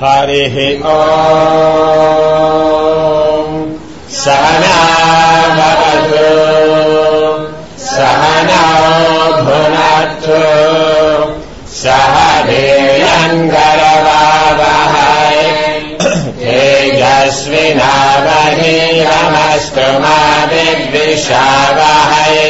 Harihi Om Sahana Bhavatu Sahana Bhunattu Sahadeyan Garavavahai Tejasvinavahi Namastu Ma Vidvishavahai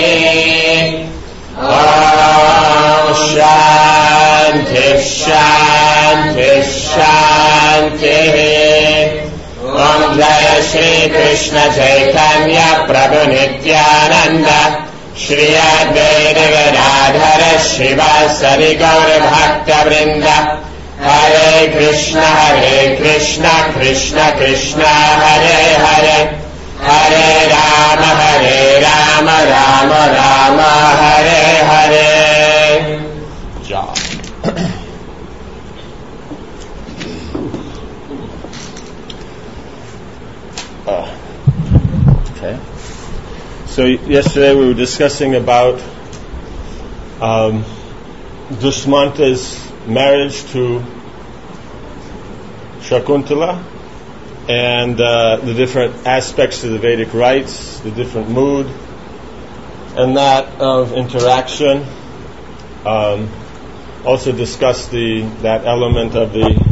Om Shanti Shanti Shanti Om Jaya Shri Krishna Chaitanya Prabhu Nityananda Shri Advaita Gadadhara Shivasari Gaura Bhakta Vrinda Hare Krishna Krishna Krishna Hare Hare Hare Rama Rama Rama Hare Hare. Job. Okay. So yesterday we were discussing about Dushmanta's marriage to Shakuntala and the different aspects of the Vedic rites, the different mood, and that of interaction. Also discussed that element of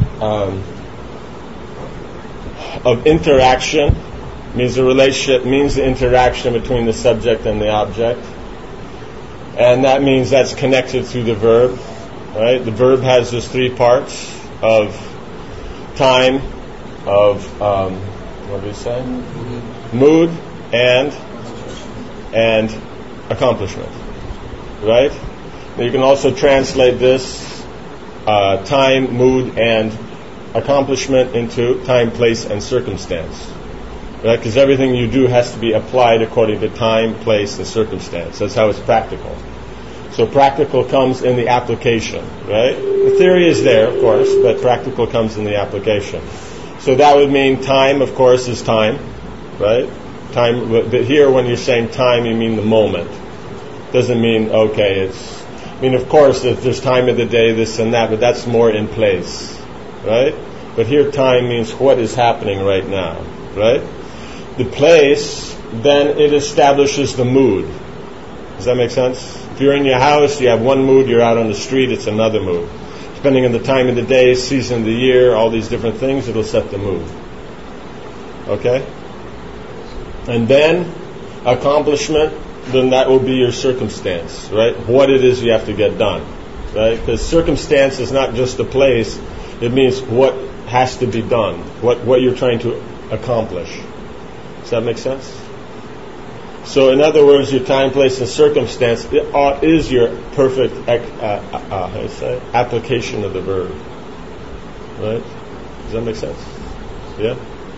of interaction. Means the relationship, means the interaction between the subject and the object. And that means that's connected through the verb, right? The verb has those three parts of time, of, what do we say? Mood and accomplishment, right? You can also translate this time, mood, and accomplishment into time, place, and circumstance. Right? Because everything you do has to be applied according to time, place, and circumstance. That's how it's practical. So practical comes in the application, right? The theory is there, of course, but practical comes in the application. So that would mean time, of course, is time, right? Time, but here when you're saying time, you mean the moment. Doesn't mean, okay, of course, if there's time of the day, this and that, but that's more in place, right? But here time means what is happening right now, right? The place, then it establishes the mood. Does that make sense? If you're in your house, you have one mood, you're out on the street, it's another mood. Depending on the time of the day, season of the year, all these different things, it'll set the mood. Okay? And then, accomplishment, then that will be your circumstance, right? What it is you have to get done, right? Because circumstance is not just the place, it means what has to be done, what you're trying to accomplish. Does that make sense? So in other words, your time, place, and circumstance is your perfect application of the verb. Right? Does that make sense? Yeah?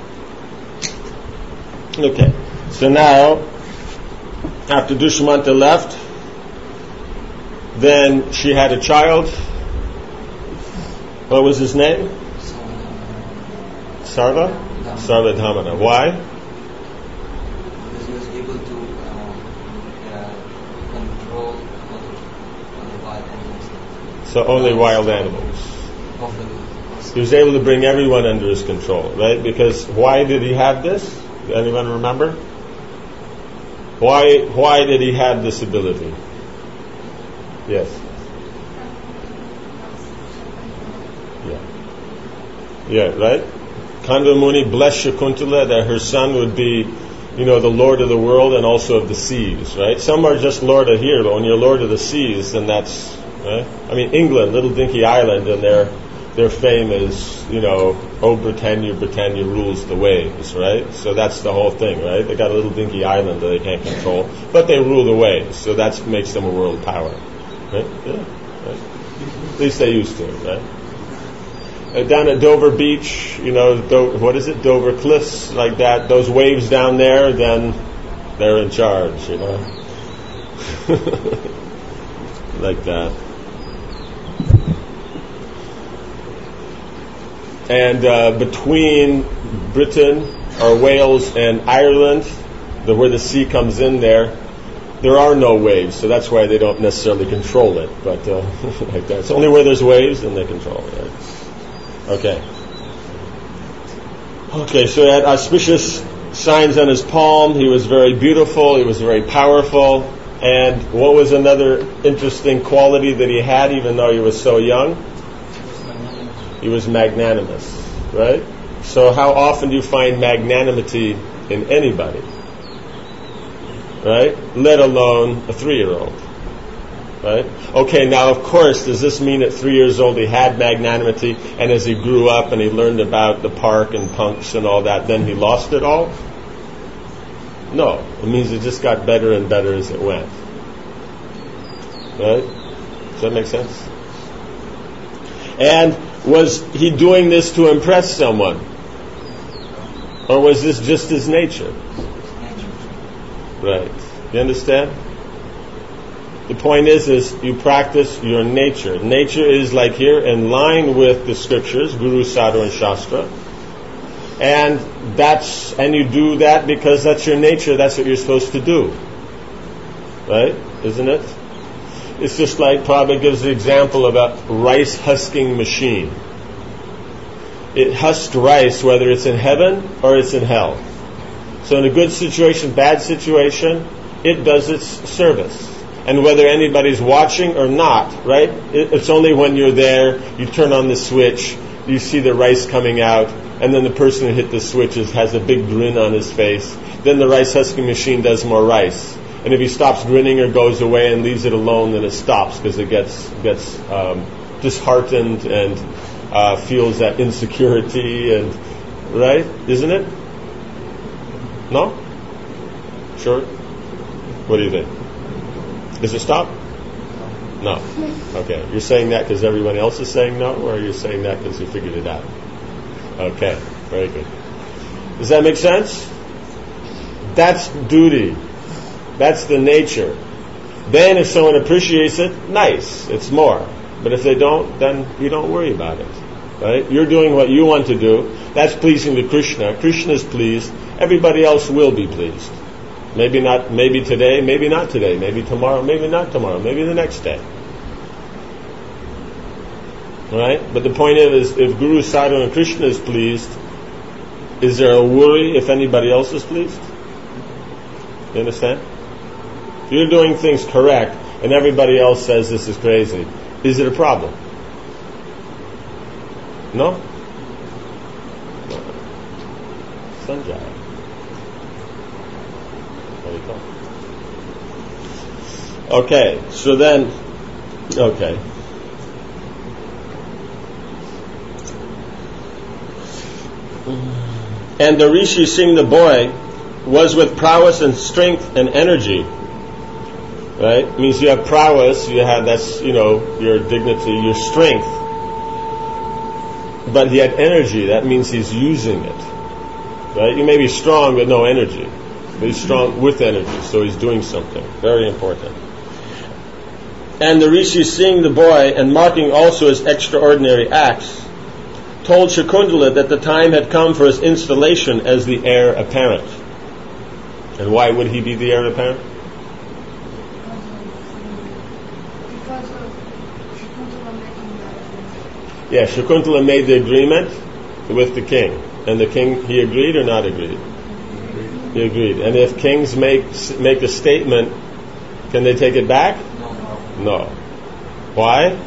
Okay. So now, after Dushmanta left, then she had a child. What was his name? Sarva? Sarvadhamana. Why? So only wild animals. He was able to bring everyone under his control, right? Because why did he have this? Anyone remember? Why did he have this ability? Yes. Yeah, right? Kanda Muni blessed Shakuntala that her son would be, the Lord of the world and also of the seas, right? Some are just Lord of here, but when you're Lord of the seas, then that's, right? England, little dinky island, and their fame is, Britannia rules the waves, right? So that's the whole thing, right? They got a little dinky island that they can't control, but they rule the waves, so that makes them a world power, right? Yeah, right? At least they used to, right? Down at Dover Beach, what is it? Dover Cliffs, like that. Those waves down there, then they're in charge, like that. And between Britain or Wales and Ireland, where the sea comes in there are no waves, so that's why they don't necessarily control it. But like that, it's only where there's waves then they control it. Right? Okay. Okay, so he had auspicious signs on his palm. He was very beautiful. He was very powerful. And what was another interesting quality that he had, even though he was so young? He was magnanimous, right? So how often do you find magnanimity in anybody? Right? Let alone a 3-year-old. Right? Okay, now of course, does this mean at 3 years old he had magnanimity, and as he grew up and he learned about the park and punks and all that, then he lost it all? No. It means it just got better and better as it went. Right? Does that make sense? And was he doing this to impress someone? Or was this just his nature? Right. You understand? The point is you practice your nature. Nature is like here in line with the scriptures, Guru, Sadhu, and Shastra. And you do that because that's your nature, that's what you're supposed to do. Right? Isn't it? It's just like Prabhupada gives the example of a rice husking machine. It husks rice whether it's in heaven or it's in hell. So in a good situation, bad situation, it does its service. And whether anybody's watching or not, right? It's only when you're there, you turn on the switch, you see the rice coming out, and then the person who hit the switch has a big grin on his face. Then the rice husking machine does more rice. And if he stops grinning or goes away and leaves it alone, then it stops because it gets disheartened and feels that insecurity and right, isn't it? No? Sure? What do you think? Does it stop? No. Okay. You're saying that because everyone else is saying no, or are you saying that because you figured it out? Okay. Very good. Does that make sense? That's duty. That's the nature. Then if someone appreciates it, nice. It's more. But if they don't, then you don't worry about it. Right? You're doing what you want to do. That's pleasing to Krishna. Krishna is pleased. Everybody else will be pleased. Maybe not, maybe today, maybe not today, maybe tomorrow, maybe not tomorrow, maybe the next day. Right? But the point is, if Guru, Sadhu, and Krishna is pleased, is there a worry if anybody else is pleased? You understand? If you're doing things correct and everybody else says this is crazy, is it a problem? No? Sanjay. Okay, so then, okay. And the Rishi, seeing the boy, was with prowess and strength and energy. Right? It means you have prowess, that's, your dignity, your strength. But he had energy, that means he's using it. Right? You may be strong but no energy. But he's strong with energy, so he's doing something. Very important. And the Rishi, seeing the boy and marking also his extraordinary acts, told Shakundala that the time had come for his installation as the heir apparent. And why would he be the heir apparent? Because of Shakuntala making that agreement. Yeah, Shakuntala made the agreement with the king. And the king, he agreed or not agreed? He agreed. And if kings make a statement, can they take it back? No. Why?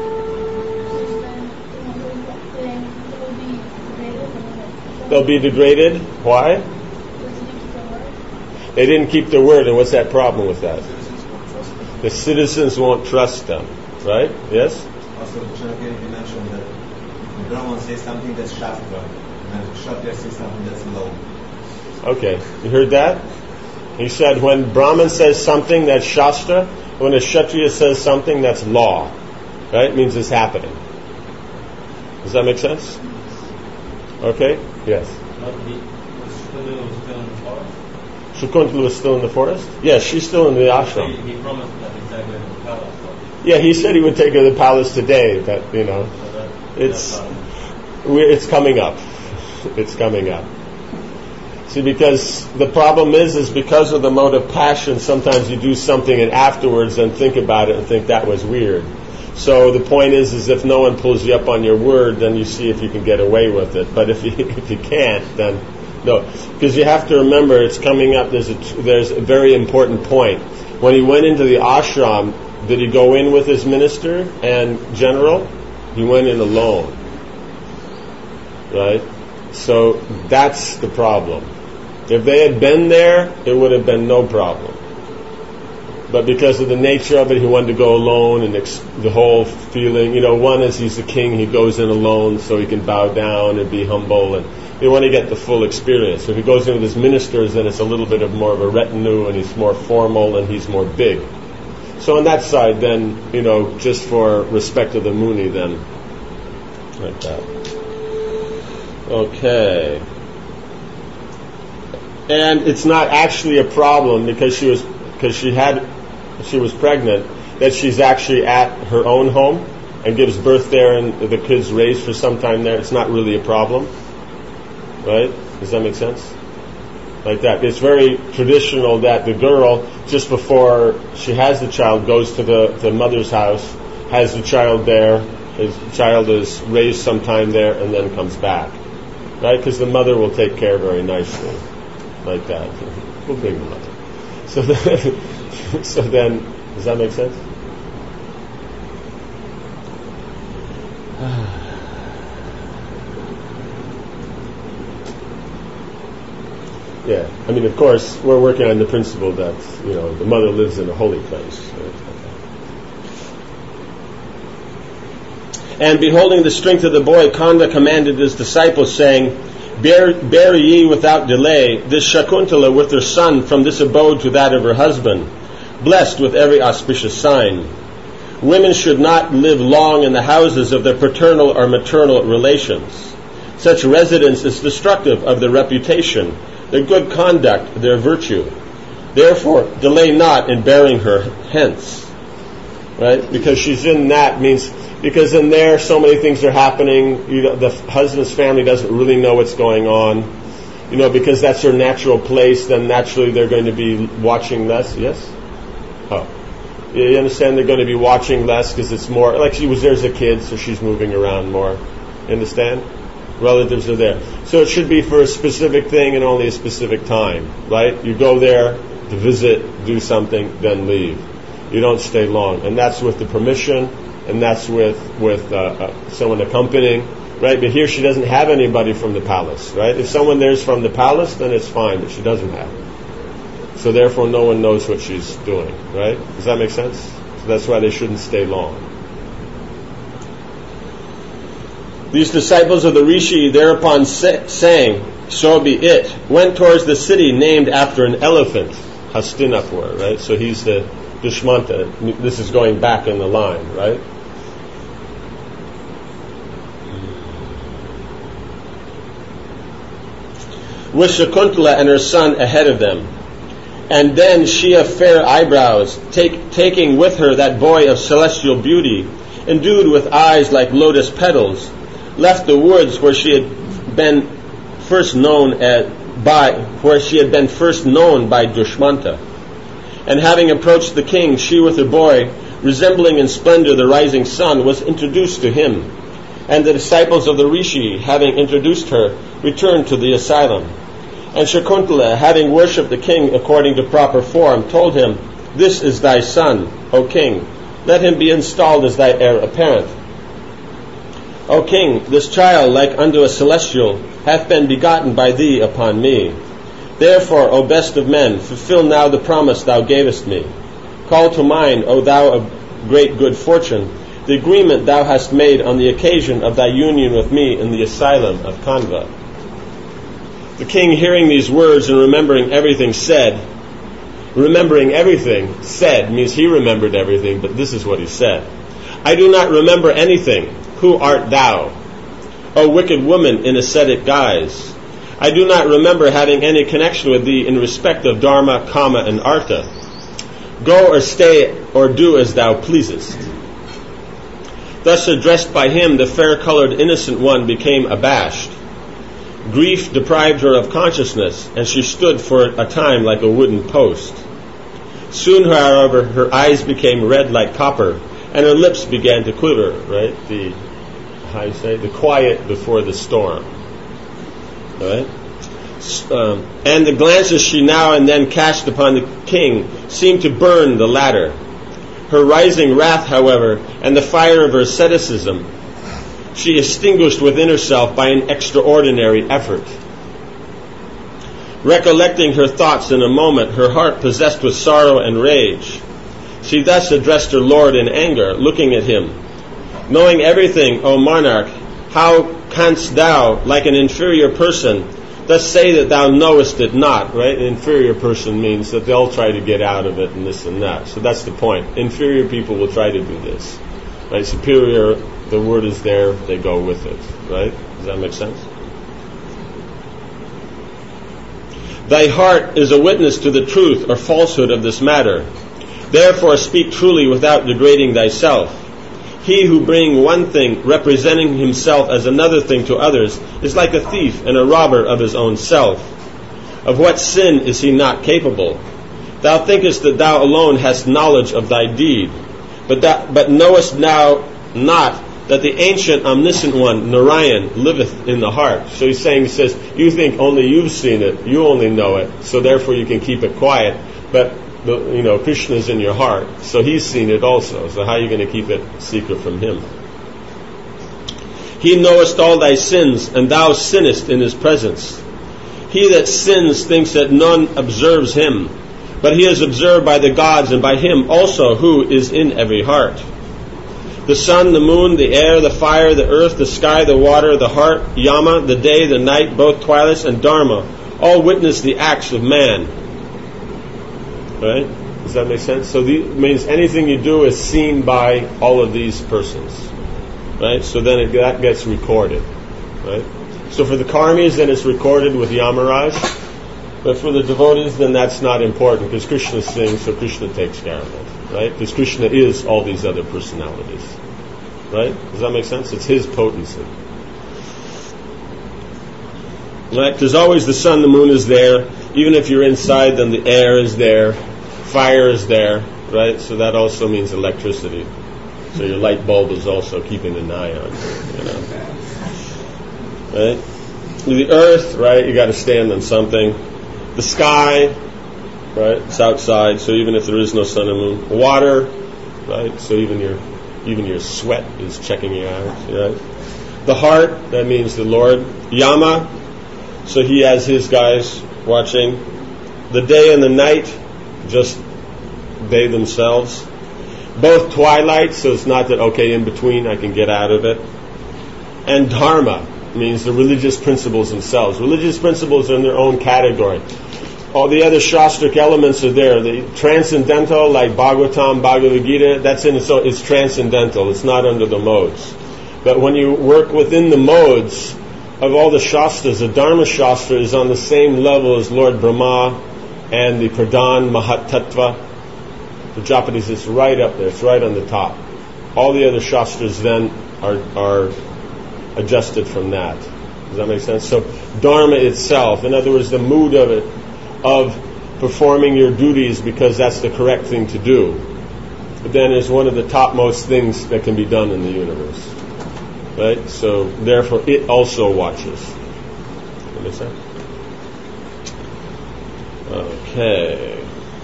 They'll be degraded. Why? They didn't keep their word. And what's that problem with that? The citizens won't trust them. Right? Yes? Also, Chanakya mentioned that the Brahman says something that's Shastra, and Kshatriya says something that's law. Okay. You heard that? He said when Brahman says something that's Shastra, when a Kshatriya says something that's law. Right? It means it's happening. Does that make sense? Okay? Yes. Shakuntala was still in the forest? Yes, she's still in the ashram. He promised that he'd take her to the palace. Yeah, he said he would take her to the palace today, but it's coming up. It's coming up. See, because the problem is because of the mode of passion, sometimes you do something and afterwards then think about it and think that was weird. So the point is if no one pulls you up on your word, then you see if you can get away with it. But if you can't, then no. Because you have to remember, it's coming up, there's a very important point. When he went into the ashram, did he go in with his minister and general? He went in alone. Right? So that's the problem. If they had been there, it would have been no problem. But because of the nature of it, he wanted to go alone, and the whole feeling, one is he's the king, he goes in alone so he can bow down and be humble, and they want to get the full experience. So if he goes in with his ministers, then it's a little bit of more of a retinue, and he's more formal, and he's more big. So on that side, then, just for respect of the Muni, then, like that. Okay. And it's not actually a problem because she was pregnant, that she's actually at her own home and gives birth there, and the kid's raised for some time there. It's not really a problem, right? Does that make sense? Like that. It's very traditional that the girl, just before she has the child, goes to the mother's house, has the child there, the child is raised sometime there, and then comes back, right? Because the mother will take care very nicely, like that. We'll bring the mother. So then, does that make sense? Yeah, I mean, of course, we're working on the principle that, the mother lives in a holy place. Right? And beholding the strength of the boy, Kanda commanded his disciples, saying, Bear ye without delay this Shakuntala with her son from this abode to that of her husband, blessed with every auspicious sign. Women should not live long in the houses of their paternal or maternal relations. Such residence is destructive of their reputation, their good conduct, their virtue. Therefore, delay not in bearing her hence. Right? Because she's in that means, because in there so many things are happening. The husband's family doesn't really know what's going on. Because that's her natural place, then naturally they're going to be watching less. Yes? Oh. You understand they're going to be watching less because it's more, like she was there as a kid, so she's moving around more. You understand? Relatives are there. So it should be for a specific thing and only a specific time, right? You go there to visit, do something, then leave. You don't stay long. And that's with the permission, and that's with someone accompanying, right? But here she doesn't have anybody from the palace, right? If someone there's from the palace, then it's fine, but she doesn't have it. So therefore no one knows what she's doing, right? Does that make sense? So that's why they shouldn't stay long. These disciples of the Rishi thereupon saying, so be it, went towards the city named after an elephant, Hastinapur, right? So he's the Dushmanta. This is going back in the line, right? With Shakuntala and her son ahead of them. And then she of fair eyebrows, taking with her that boy of celestial beauty, endued with eyes like lotus petals, left the woods where she had been first known by Dushmanta. And having approached the king, she with her boy, resembling in splendor the rising sun, was introduced to him. And the disciples of the Rishi, having introduced her, returned to the asylum. And Shakuntala, having worshipped the king according to proper form, told him, This is thy son, O king. Let him be installed as thy heir apparent. O king, this child, like unto a celestial, hath been begotten by thee upon me. Therefore, O best of men, fulfill now the promise thou gavest me. Call to mind, O thou of great good fortune, the agreement thou hast made on the occasion of thy union with me in the asylum of Kanva. The king, hearing these words and remembering everything said means he remembered everything, but this is what he said. I do not remember anything. Who art thou, O wicked woman in ascetic guise? I do not remember having any connection with thee in respect of Dharma, Kama, and Artha. Go or stay or do as thou pleasest. Thus addressed by him, the fair-colored innocent one became abashed. Grief deprived her of consciousness, and she stood for a time like a wooden post. Soon, however, her eyes became red like copper, and her lips began to quiver, right? The quiet before the storm, right? And the glances she now and then cast upon the king seemed to burn the latter. Her rising wrath, however, and the fire of her asceticism, she extinguished within herself by an extraordinary effort. Recollecting her thoughts in a moment, her heart possessed with sorrow and rage, she thus addressed her lord in anger, looking at him. Knowing everything, O monarch, how canst thou, like an inferior person, thus say that thou knowest it not, right? An inferior person means that they'll try to get out of it and this and that. So that's the point. Inferior people will try to do this. Right? Superior, the word is there, they go with it. Right? Does that make sense? Thy heart is a witness to the truth or falsehood of this matter. Therefore speak truly without degrading thyself. He who bring one thing, representing himself as another thing to others, is like a thief and a robber of his own self. Of what sin is he not capable? Thou thinkest that thou alone hast knowledge of thy deed, but knowest thou not that the ancient omniscient one, Narayan, liveth in the heart. So he says, you think only you've seen it, you only know it, so therefore you can keep it quiet, but Krishna's in your heart, so he's seen it also. So how are you going to keep it secret from him? He knoweth all thy sins, and thou sinnest in his presence. He that sins thinks that none observes him, but he is observed by the gods, and by him also who is in every heart. The sun, the moon, the air, the fire, the earth, the sky, the water, the heart, Yama, the day, the night, both twilights, and Dharma, all witness the acts of man. Right? Does that make sense? So it means anything you do is seen by all of these persons. Right? So then that gets recorded. Right? So for the karmis, then it's recorded with Yamaraj. But for the devotees, then that's not important because Krishna sings, so Krishna takes care of it. Right? Because Krishna is all these other personalities. Right? Does that make sense? It's his potency. Right? Because always the sun, the moon is there. Even if you're inside, then the air is there. Fire is there. Right? So that also means electricity. So your light bulb is also keeping an eye on. Right? The earth, right? You got to stand on something. The sky, right? It's outside, so even if there is no sun and moon. Water, right? So even your sweat is checking you out, right? The heart, that means the Lord. Yama, so he has his guys watching. The day and the night, just they themselves. Both twilight, so it's not that, okay, in between I can get out of it. And Dharma means the religious principles themselves. Religious principles are in their own category. All the other Shastric elements are there. The transcendental, like Bhagavatam, Bhagavad Gita, it's transcendental. It's not under the modes. But when you work within the modes of all the Shastras, the Dharma Shastra is on the same level as Lord Brahma and the Pradhan Mahatattva. The Japanese is right up there. It's right on the top. All the other Shastras then are adjusted from that. Does that make sense? So Dharma itself, in other words, the mood of it, of performing your duties because that's the correct thing to do, but then is one of the topmost things that can be done in the universe. Right? So therefore it also watches. Does that make sense? Okay.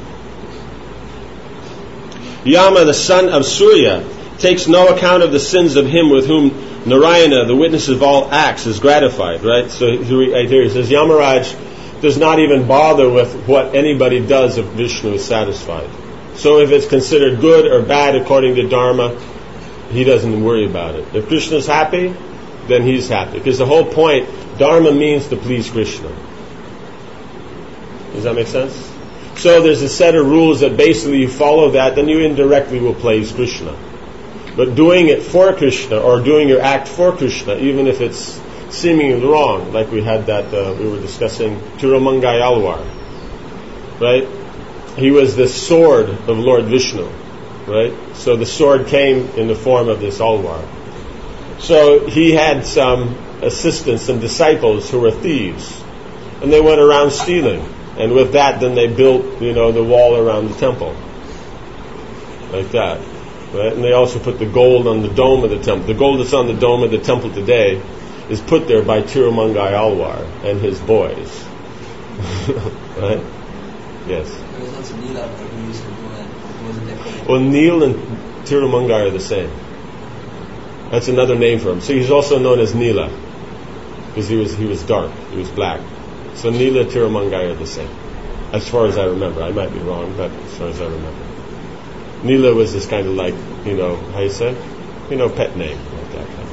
Yama, the son of Surya, takes no account of the sins of him with whom Narayana, the witness of all acts, is gratified. Right? So right here he says, Yamaraj does not even bother with what anybody does if Vishnu is satisfied. So if it's considered good or bad according to Dharma, he doesn't worry about it. If Krishna is happy, then he's happy. Because the whole point, Dharma means to please Krishna. Does that make sense? So there's a set of rules that basically you follow that, then you indirectly will please Krishna. But doing it for Krishna, or doing your act for Krishna, even if it's seemingly wrong, like we had that, we were discussing Tirumangai Alwar, right? He was the sword of Lord Vishnu, right? So the sword came in the form of this Alwar. So he had some assistants, some disciples who were thieves, and they went around stealing. And with that, then they built, the wall around the temple, like that. Right? And they also put the gold on the dome of the temple. The gold that's on the dome of the temple today is put there by Tirumangai Alwar and his boys. Right? Yes. There was lots of Neela who used to do it. It wasn't decorated. Well, Neil and Tirumangai are the same. That's another name for him. So he's also known as Neela because he was dark. He was black. So Neela and Tirumangai are the same. As far as I remember. I might be wrong, but as far as I remember. Neela was this kind of like, how you say? Pet name. Like that kind of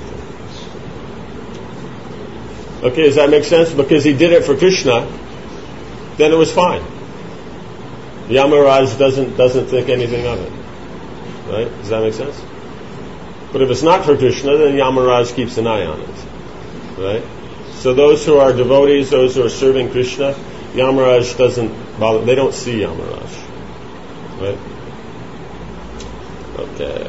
thing. Okay, does that make sense? Because he did it for Krishna, then it was fine. Yamaraj doesn't think anything of it. Right? Does that make sense? But if it's not for Krishna, then Yamaraj keeps an eye on it. Right? So those who are devotees, those who are serving Krishna, Yamaraj doesn't bother. They don't see Yamaraj. Right? Okay.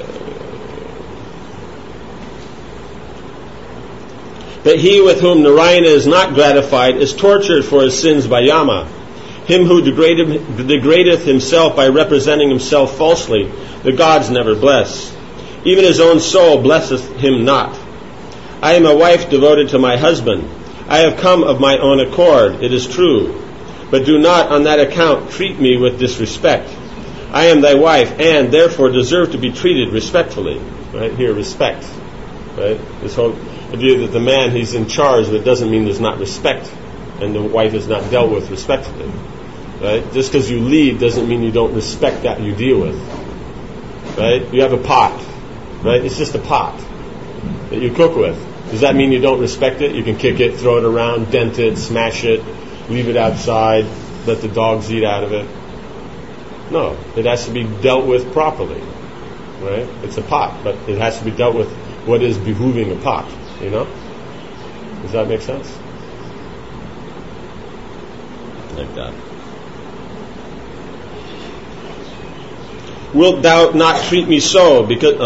But he with whom Narayana is not gratified is tortured for his sins by Yama. Him who degradeth himself by representing himself falsely, the gods never bless. Even his own soul blesseth him not. I am a wife devoted to my husband. I have come of my own accord, it is true. But do not on that account treat me with disrespect. I am thy wife, and therefore deserve to be treated respectfully. Right here, respect. Right? This whole idea that the man, he's in charge, but it doesn't mean there's not respect, and the wife is not dealt with respectfully. Right? Just because you lead doesn't mean you don't respect that you deal with. Right? You have a pot. Right? It's just a pot that you cook with. Does that mean you don't respect it? You can kick it, throw it around, dent it, smash it, leave it outside, let the dogs eat out of it. No, it has to be dealt with properly, right? It's a pot, but it has to be dealt with what is behooving a pot, Does that make sense? Like that. Wilt thou not treat me so,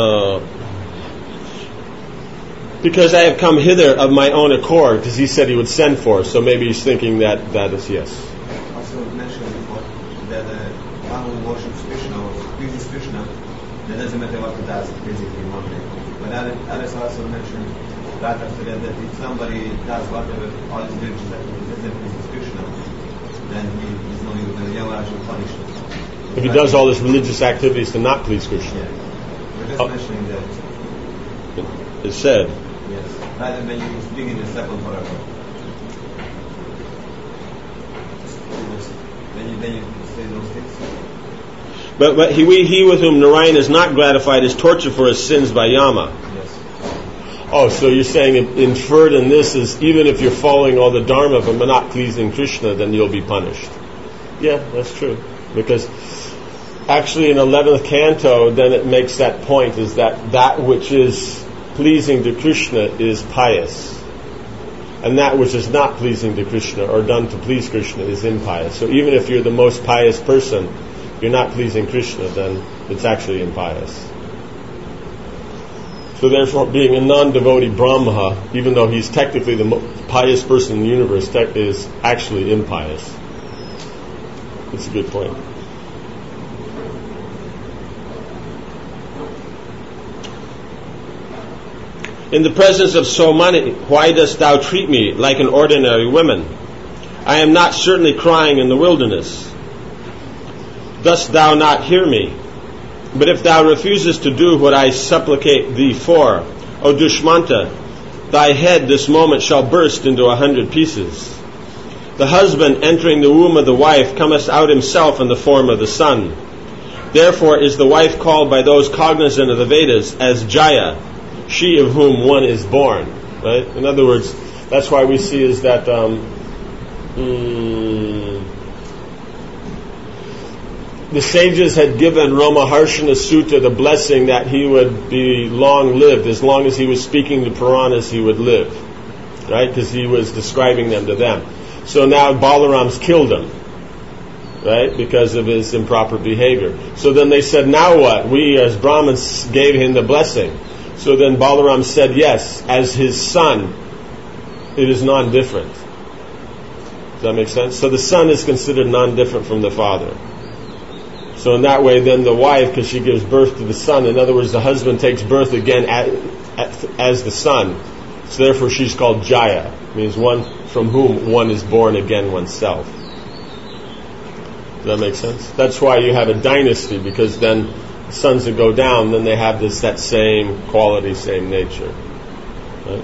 because I have come hither of my own accord, because he said he would send for, so maybe he's thinking that is yes. Also mentioned before that one who worships Krishna or pleases Krishna, that doesn't matter what he does, basically one day. But others also mentioned right after that if somebody does whatever all his religious activities doesn't please Krishna, then he is no use, the Yamaraj will punish him. If he does all his religious activities to not please Krishna. Yeah. We're just mentioning that. It's said. Yes. Rather than you speak in the second paragraph. Then you say those things. But he with whom Narayana is not gratified is tortured for his sins by Yama. Yes. Oh, so you're saying inferred in this is even if you're following all the Dharma but not pleasing Krishna, then you'll be punished. Yeah, that's true. Because actually in 11th canto, then it makes that point is that which is pleasing to Krishna is pious. And that which is not pleasing to Krishna or done to please Krishna is impious. So even if you're the most pious person, you're not pleasing Krishna, then it's actually impious. So therefore, being a non-devotee Brahma, even though he's technically the most pious person in the universe, is actually impious. That's a good point. In the presence of so many, why dost thou treat me like an ordinary woman? I am not certainly crying in the wilderness. Dost thou not hear me? But if thou refusest to do what I supplicate thee for, O Dushmanta, thy head this moment shall burst into 100 pieces. The husband entering the womb of the wife cometh out himself in the form of the sun. Therefore is the wife called by those cognizant of the Vedas as Jaya, she of whom one is born. Right? In other words, that's why we see is that the sages had given Ramaharshana Sutta the blessing that he would be long-lived. As long as he was speaking the Puranas, he would live. Right? Because he was describing them to them. So now Balaram's killed him. Right? Because of his improper behavior. So then they said, now what? We as Brahmins gave him the blessing. So then Balaram said, yes, as his son, it is non-different. Does that make sense? So the son is considered non-different from the father. So in that way, then the wife, because she gives birth to the son, in other words, the husband takes birth again as the son. So therefore she's called Jaya. Means one from whom one is born again oneself. Does that make sense? That's why you have a dynasty, because then the sons that go down, then they have that same quality, same nature. Right?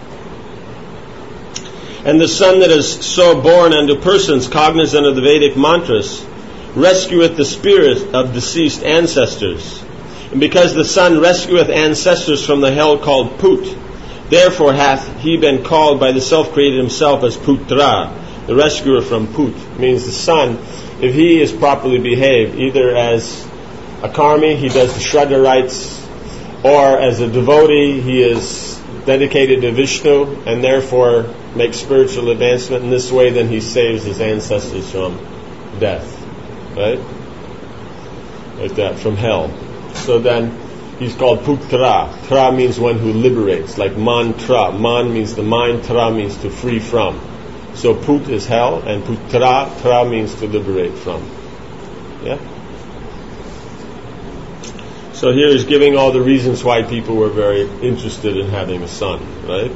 And the son that is so born unto persons cognizant of the Vedic mantras rescueth the spirit of deceased ancestors. And because the son rescueth ancestors from the hell called Put, therefore hath he been called by the self-created himself as Putra, the rescuer from Put. Means the son, if he is properly behaved, either as a karmi, he does the Shraddha rites, or as a devotee, he is dedicated to Vishnu, and therefore makes spiritual advancement in this way, then he saves his ancestors from death. Right? Like that, from hell. So then, he's called Putra. Tra means one who liberates, like mantra. Man means the mind, tra means to free from. So Put is hell, and Putra, tra means to liberate from. Yeah? So here he's giving all the reasons why people were very interested in having a son, right?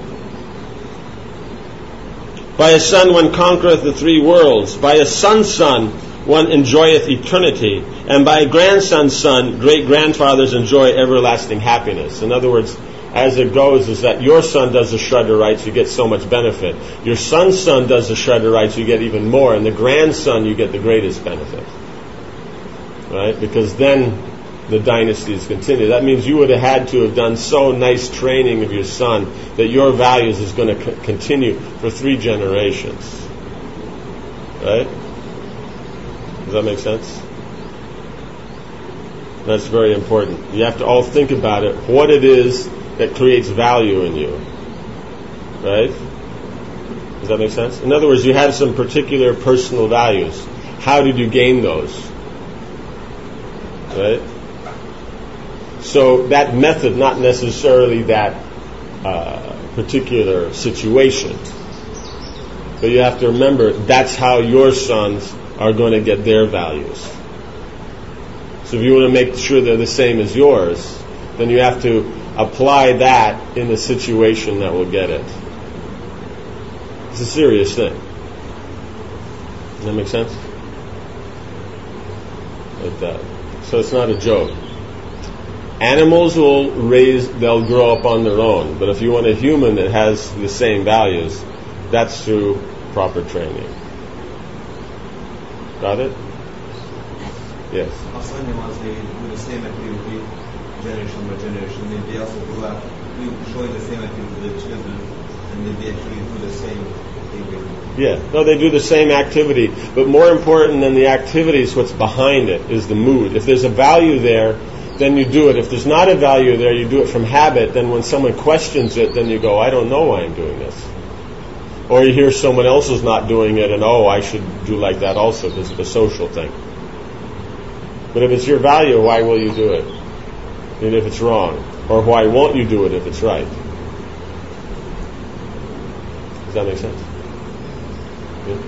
By a son one conquereth the three worlds. By a son's son one enjoyeth eternity. And by a grandson's son, great-grandfathers enjoy everlasting happiness. In other words, as it goes, is that your son does the Shraddha rites, you get so much benefit. Your son's son does the Shraddha rites, you get even more. And the grandson, you get the greatest benefit. Right? Because then the dynasties continue. That means you would have had to have done so nice training of your son that your values is going to continue for 3 generations. Right? Does that make sense? That's very important. You have to all think about it, what it is that creates value in you. Right? Does that make sense? In other words, you have some particular personal values. How did you gain those? Right? So that method, not necessarily that particular situation. But you have to remember, that's how your sons are going to get their values. So if you want to make sure they're the same as yours, then you have to apply that in the situation that will get it. It's a serious thing. Does that make sense? Like that. So it's not a joke. Animals they'll grow up on their own. But if you want a human that has the same values, that's through proper training. Got it? Yes. Also, animals, they do the same activity generation by generation. They also grow up showing the same activity to the children, and they actually do the same thing. Yeah. No, they do the same activity. But more important than the activities, what's behind it is the mood. If there's a value there, then you do it. If there's not a value there, you do it from habit. Then when someone questions it, then you go, I don't know why I'm doing this. Or you hear someone else is not doing it, and I should do like that also, because it's a social thing. But if it's your value, why will you do it? And if it's wrong? Or why won't you do it if it's right? Does that make sense? Yeah.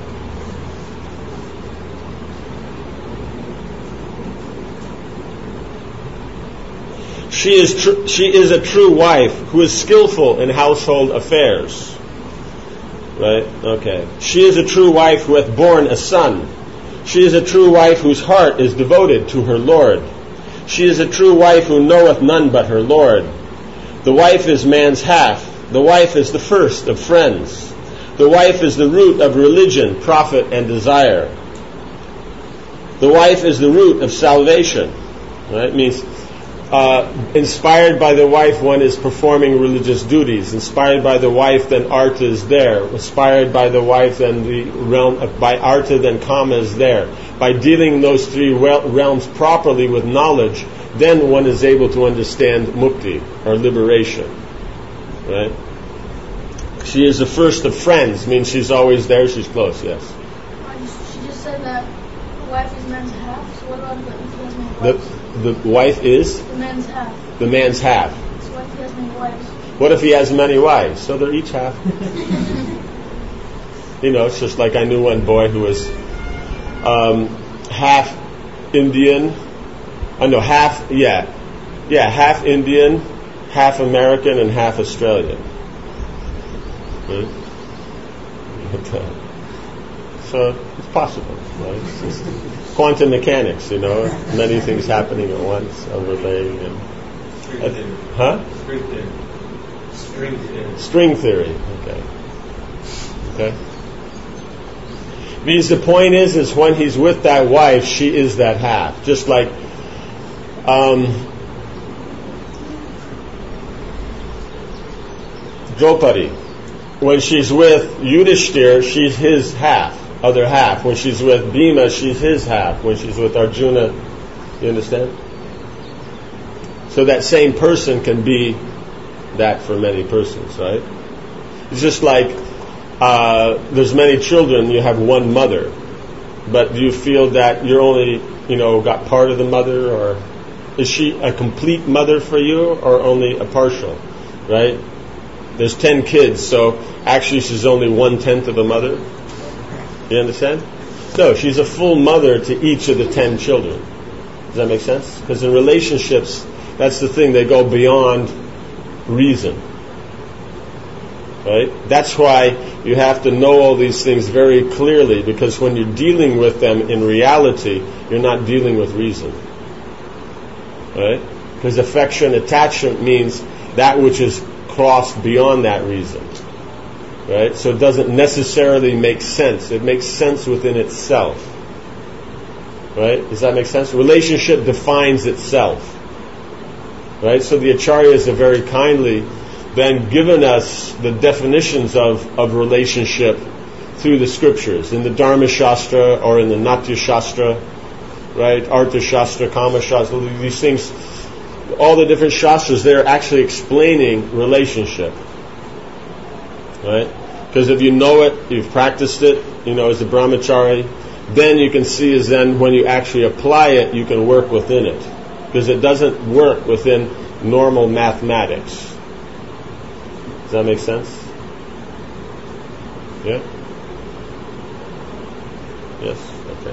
She is a true wife who is skillful in household affairs. Right? Okay. She is a true wife who hath borne a son. She is a true wife whose heart is devoted to her Lord. She is a true wife who knoweth none but her Lord. The wife is man's half. The wife is the first of friends. The wife is the root of religion, profit, and desire. The wife is the root of salvation. Right? It means inspired by the wife, one is performing religious duties. Inspired by the wife, then artha is there. Inspired by the wife, then the realm by artha, then kama is there. By dealing in those 3 realms properly with knowledge, then one is able to understand mukti, or liberation. Right? She is the first of friends, means she's always there, she's close, yes. She just said that the wife is man's half, so what about if he has many wives? The wife is? The man's half. The man's half. So what if he has many wives? What if he has many wives? So they're each half. It's just like I knew one boy who was half Indian. Half Indian, half American, and half Australian. Right? So it's possible, right? It's just quantum mechanics, many things happening at once, overlaying and String theory. Okay. Because the point is when he's with that wife, she is that half. Just like Draupadi, when she's with Yudhishthir, she's his other half. When she's with Bhima, she's his half. When she's with Arjuna, you understand? So that same person can be that for many persons, right? It's just like there's many children, you have one mother, but do you feel that you're only, got part of the mother, or is she a complete mother for you, or only a partial, right? There's 10 kids, so actually she's only 1/10 of a mother. You understand? No, she's a full mother to each of the 10 children. Does that make sense? Because in relationships, that's the thing, they go beyond reason. Right? That's why you have to know all these things very clearly, because when you're dealing with them in reality, you're not dealing with reason. Right? Because affection, attachment means that which is crossed beyond that reason. Right? So it doesn't necessarily make sense. It makes sense within itself. Right? Does that make sense? Relationship defines itself. Right? So the Acharyas have very kindly then given us the definitions of relationship through the scriptures, in the Dharma Shastra or in the Natya Shastra, right? Artha Shastra, Kama Shastra, these things, all the different Shastras, they're actually explaining relationship. Right? Because if you know it, you've practiced it, as a brahmachari, then you can see is then when you actually apply it, you can work within it. Because it doesn't work within normal mathematics. Does that make sense? Yeah? Yes? Okay.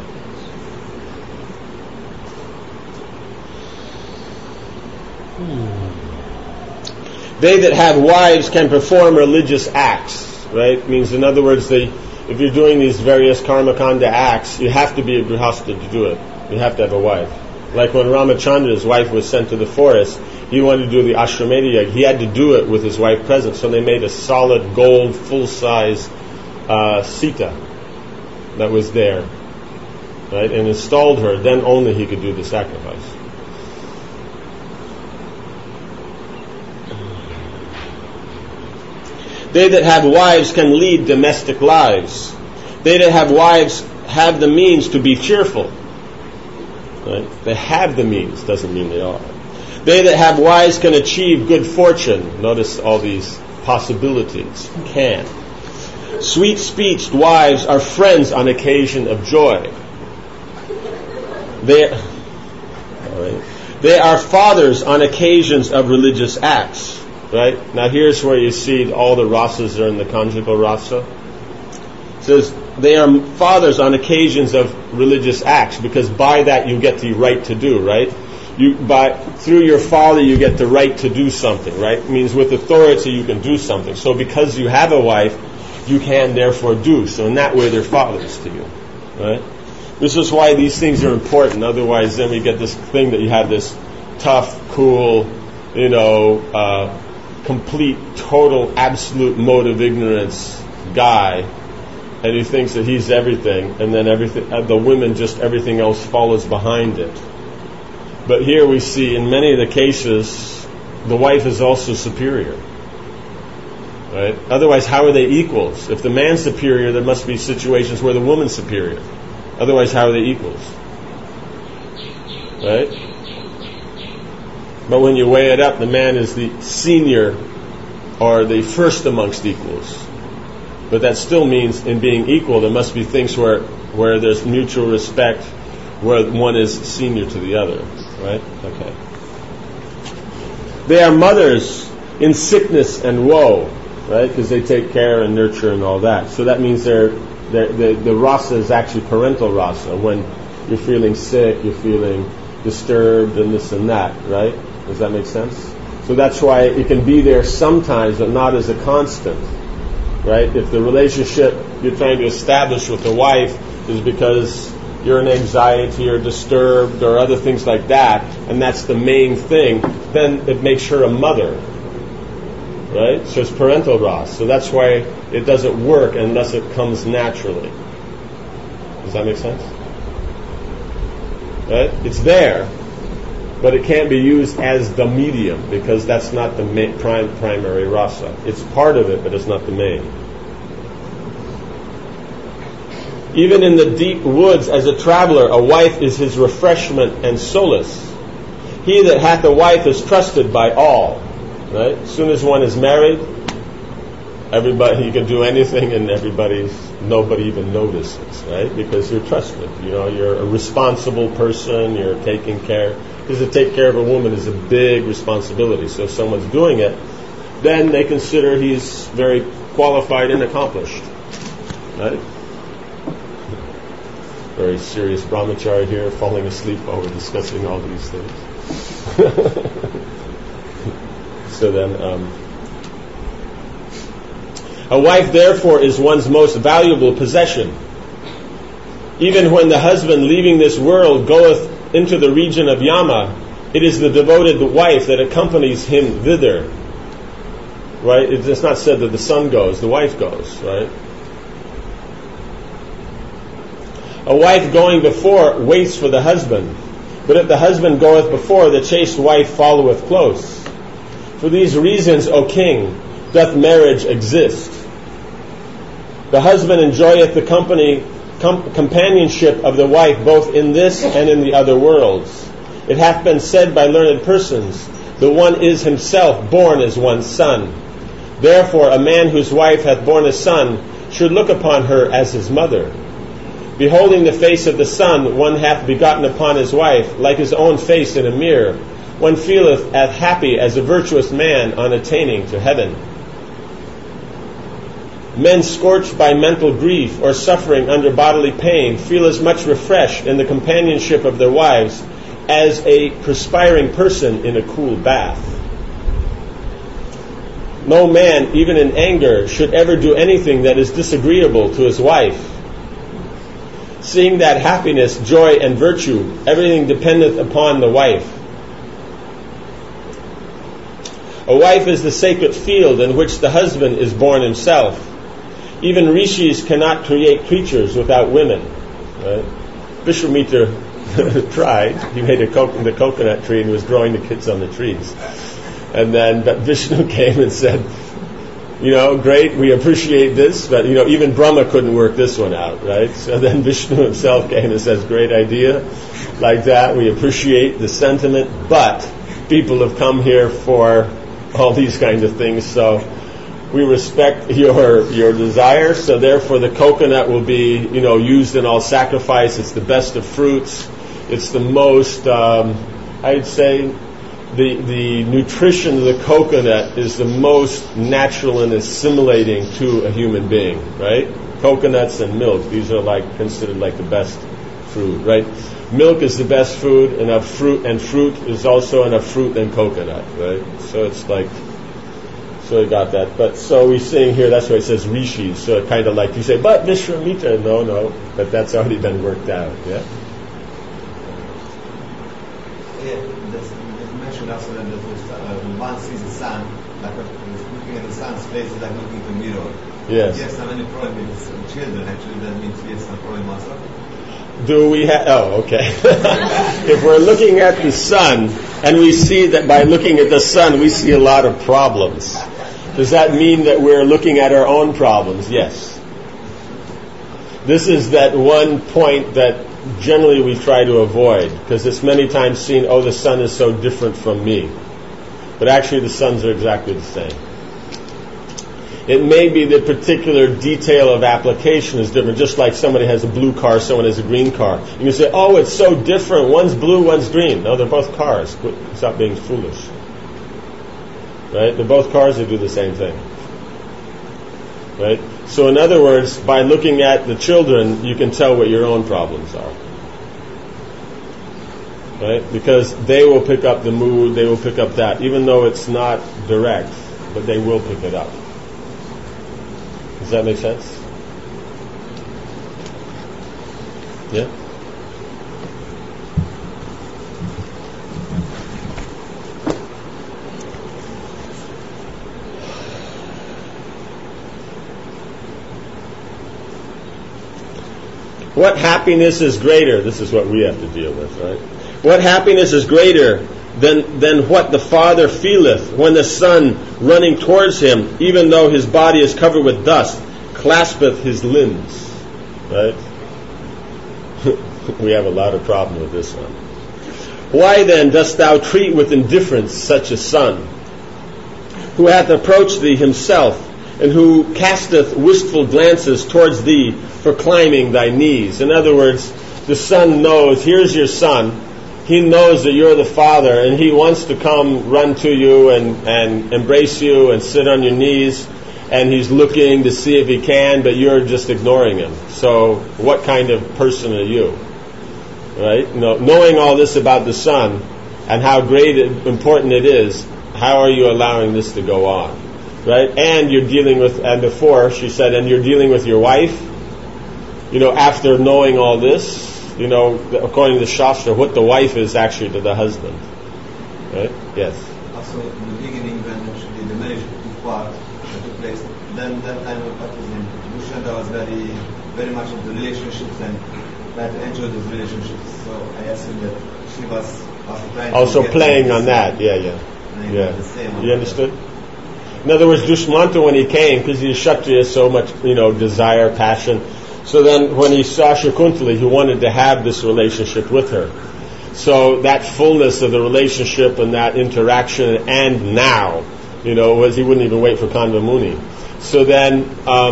They that have wives can perform religious acts, right? Means, in other words, if you're doing these various karmakanda acts, you have to be a grihastha to do it. You have to have a wife. Like when Ramachandra's wife was sent to the forest, he wanted to do the Ashwamedha Yagya. He had to do it with his wife present. So they made a solid gold, full-size Sita that was there, right? And installed her. Then only he could do the sacrifice. They that have wives can lead domestic lives. They that have wives have the means to be cheerful. Right? They have the means, doesn't mean they are. They that have wives can achieve good fortune. Notice all these possibilities. Can. Sweet-speeched wives are friends on occasion of joy. They are fathers on occasions of religious acts. Right? Now here's where you see all the rasas are in the conjugal rasa. It says they are fathers on occasions of religious acts, because by that you get the right to do, right? Through your father you get the right to do something, right? It means with authority you can do something. So because you have a wife, you can therefore do. So in that way they're fathers to you, right? This is why these things are important. Otherwise then we get this thing that you have this tough, cool, complete, total, absolute mode of ignorance guy, and he thinks that he's everything, and then the women, just everything else follows behind it. But here we see, in many of the cases, the wife is also superior. Right? Otherwise, how are they equals? If the man's superior, there must be situations where the woman's superior. Otherwise, how are they equals? Right? But when you weigh it up, the man is the senior or the first amongst equals. But that still means in being equal, there must be things where there's mutual respect, where one is senior to the other. Right? Okay. They are mothers in sickness and woe, right? Because they take care and nurture and all that. So that means the rasa is actually parental rasa. When you're feeling sick, you're feeling disturbed, and this and that, right? Does that make sense? So that's why it can be there sometimes, but not as a constant, right? If the relationship you're trying to establish with the wife is because you're in anxiety or disturbed or other things like that, and that's the main thing, then it makes her a mother, right? So it's parental ras. So that's why it doesn't work unless it comes naturally. Does that make sense? Right? It's there, but it can't be used as the medium because that's not the primary rasa. It's part of it, but it's not the main. Even in the deep woods as a traveler, a wife is his refreshment and solace. He that hath a wife is trusted by all. Right? As soon as one is married, everybody, you can do anything and nobody even notices, right? Because you're trusted. You're a responsible person, you're taking care. Because to take care of a woman is a big responsibility. So if someone's doing it, then they consider he's very qualified and accomplished. Right? Very serious brahmachari here, falling asleep while we're discussing all these things. So then, a wife therefore is one's most valuable possession. Even when the husband leaving this world goeth into the region of Yama, it is the devoted wife that accompanies him thither. Right? It's not said that the son goes, the wife goes, right? A wife going before waits for the husband, but if the husband goeth before, the chaste wife followeth close. For these reasons, O king, doth marriage exist. The husband enjoyeth the companionship of the wife both in this and in the other worlds. It hath been said by learned persons, the one is himself born as one's son. Therefore a man whose wife hath borne a son should look upon her as his mother. Beholding the face of the son, one hath begotten upon his wife, like his own face in a mirror. One feeleth as happy as a virtuous man on attaining to heaven. Men scorched by mental grief or suffering under bodily pain feel as much refreshed in the companionship of their wives as a perspiring person in a cool bath. No man, even in anger, should ever do anything that is disagreeable to his wife. Seeing that happiness, joy, and virtue, everything dependeth upon the wife. A wife is the sacred field in which the husband is born himself. Even rishis cannot create creatures without women. Right? Vishwamitra tried. He made the coconut tree and was drawing the kids on the trees. And then Vishnu came and said, great, we appreciate this, but even Brahma couldn't work this one out, right? So then Vishnu himself came and says, great idea, like that, we appreciate the sentiment, but people have come here for all these kinds of things, so we respect your desire, so therefore the coconut will be, used in all sacrifice. It's the best of fruits. It's the most, I'd say, the nutrition of the coconut is the most natural and assimilating to a human being, right? Coconuts and milk, these are considered like the best food, right? Milk is the best food, and fruit is also enough fruit and coconut, right? So it's so we got that. But so we're seeing here, that's why it says rishis. So it kind of you say, but Vishwamitra, no, but that's already been worked out, yeah? Also that when one sees the sun, looking at the sun's face is like looking at a mirror. Yes. Yes, how many problem with children? Actually, that means yes, no problem also. Do we have? Oh, okay. If we're looking at the sun and we see that by looking at the sun we see a lot of problems, does that mean that we're looking at our own problems? Yes. This is that one point that generally we try to avoid, because it's many times seen, the sun is so different from me. But actually the suns are exactly the same. It may be the particular detail of application is different, just like somebody has a blue car, someone has a green car. You can say, it's so different, one's blue, one's green. No, they're both cars. Stop being foolish. Right? They're both cars that do the same thing. Right? So in other words, by looking at the children, you can tell what your own problems are. right? Because they will pick up the mood, they will pick up that, even though it's not direct, but they will pick it up. Does that make sense? Yeah? What happiness is greater? This is what we have to deal with, right? What happiness is greater than what the Father feeleth when the Son, running towards him, even though his body is covered with dust, claspeth his limbs? Right? We have a lot of problem with this one. Why then dost thou treat with indifference such a son, who hath approached thee himself, and who casteth wistful glances towards thee for climbing thy knees? In other words, the son knows, here's your son, he knows that you're the father, and he wants to come run to you and embrace you and sit on your knees, and he's looking to see if he can, but you're just ignoring him. So what kind of person are you? Right? Knowing all this about the son and how important it is, how are you allowing this to go on? Right? And you're dealing with, and before she said, and you're dealing with your wife, after knowing all this, according to the Shastra, what the wife is actually to the husband. Right? Yes? Also, in the beginning, when actually the marriage took part, took place, then that time of baptism, Dushyanta was very, very much into relationships and tried to enjoy those relationships. So I assume that she was also trying also to playing on that. Yeah. The same. You understood? In other words, Dushmanta, when he came, because he's Kshatriya, so much, desire, passion. So then when he saw Shakuntala, he wanted to have this relationship with her. So that fullness of the relationship and that interaction, and now, was he wouldn't even wait for Kanva Muni. So then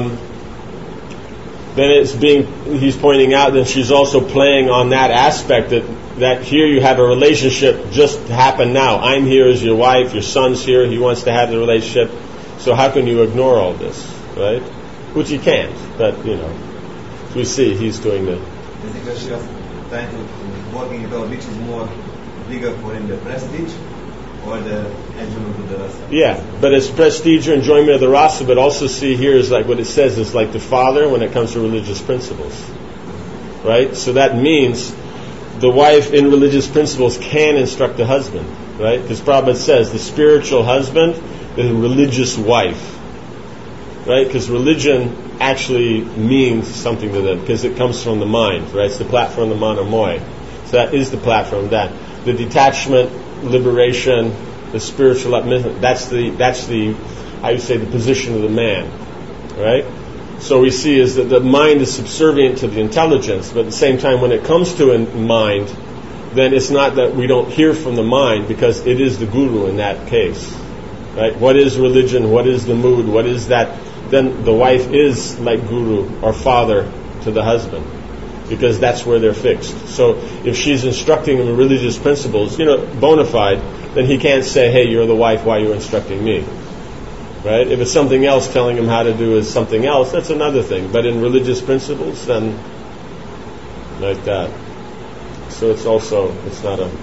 he's pointing out that she's also playing on that aspect that here you have a relationship just happen now. I'm here as your wife, your son's here, he wants to have the relationship. So how can you ignore all this, right? Which he can't, but we see he's doing the... Because she was trying to working it out, which is more bigger for him, the prestige or the enjoyment of the rasa? Yeah, but it's prestige or enjoyment of the rasa, but also see here is like what it says is like the father when it comes to religious principles. Right? So that means the wife in religious principles can instruct the husband. Right? Because Prabhupada says the spiritual husband, the religious wife. Right? Because religion actually means something to them because it comes from the mind. Right? It's the platform of the Manamoy. So that is the platform of that. The detachment, liberation, the spiritual upliftment, that's the I would say the position of the man. Right? So we see is that the mind is subservient to the intelligence, but at the same time when it comes to a mind, then it's not that we don't hear from the mind because it is the guru in that case. Right? What is religion? What is the mood? What is that? Then the wife is like guru or father to the husband because that's where they're fixed. So if she's instructing him in religious principles, bona fide, then he can't say, hey, you're the wife, why are you instructing me? Right? If it's something else, telling him how to do is something else, that's another thing. But in religious principles, then like that. So it's not a...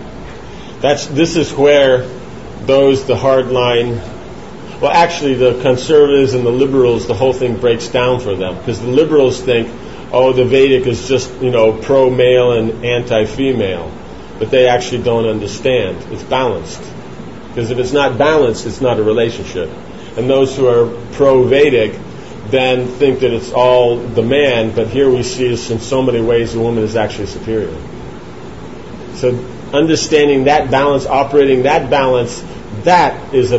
This is where the hard line... Well, actually, the conservatives and the liberals, the whole thing breaks down for them. Because the liberals think, the Vedic is just, pro-male and anti-female. But they actually don't understand. It's balanced. Because if it's not balanced, it's not a relationship. And those who are pro-Vedic then think that it's all the man, but here we see is in so many ways the woman is actually superior. So understanding that balance, operating that balance, that is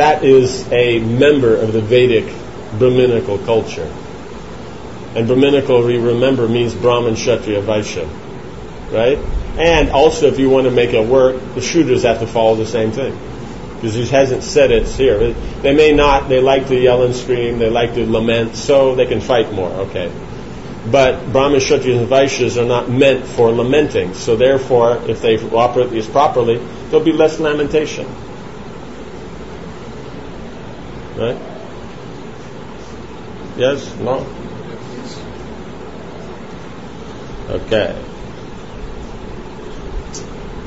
a member of the Vedic Brahminical culture. And Brahminical, we remember, means Brahman, Kshatriya, Vaishya. Right? And also, if you want to make it work, the Shudras have to follow the same thing. Because he hasn't said it's here. They may not, they like to yell and scream, they like to lament, so they can fight more, okay. But Brahman, Kshatriyas, and Vaishyas are not meant for lamenting. So therefore, if they operate these properly, there'll be less lamentation. Right? Yes? No? Okay.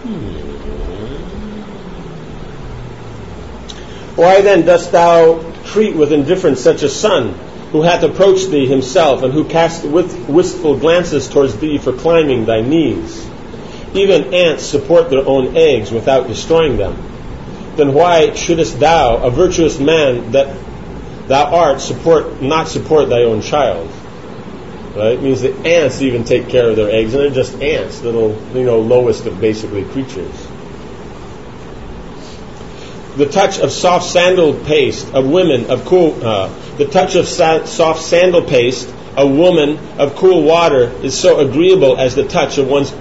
Why then dost thou treat with indifference such a son, who hath approached thee himself, and who cast wistful glances towards thee for climbing thy knees? Even ants support their own eggs without destroying them. Then why shouldest thou, a virtuous man that thou art, not support thy own child? Right? It means that ants even take care of their eggs, and they're just ants, little, lowest of basically creatures. The touch of soft sandal paste of women of cool. The touch of soft sandal paste of woman of cool water is so agreeable as the touch of one's.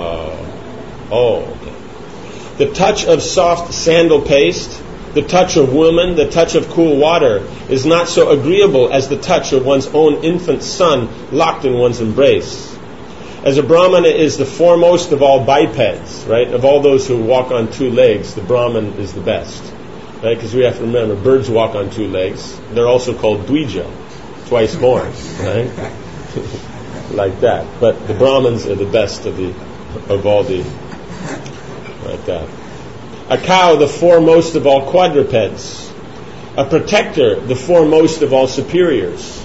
Okay. The touch of soft sandal paste, the touch of woman, the touch of cool water is not so agreeable as the touch of one's own infant son locked in one's embrace. As a Brahmana is the foremost of all bipeds, right? Of all those who walk on two legs, the Brahman is the best, right? Because we have to remember, birds walk on two legs. They're also called Dvija, twice born, right? Like that. But the Brahmins are the best of all the, like that. A cow, the foremost of all quadrupeds. A protector, the foremost of all superiors.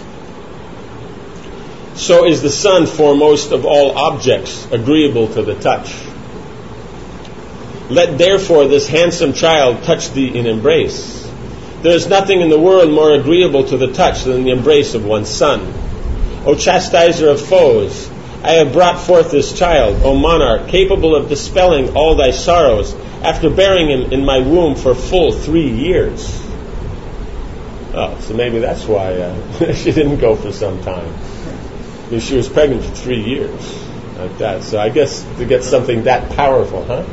So is the sun foremost of all objects, agreeable to the touch. Let therefore this handsome child touch thee in embrace. There is nothing in the world more agreeable to the touch than the embrace of one's son. O chastiser of foes, I have brought forth this child, O monarch, capable of dispelling all thy sorrows, after bearing him in my womb for full 3 years. Oh, so maybe that's why she didn't go for some time. I mean, she was pregnant for 3 years, like that. So I guess to get something that powerful, huh?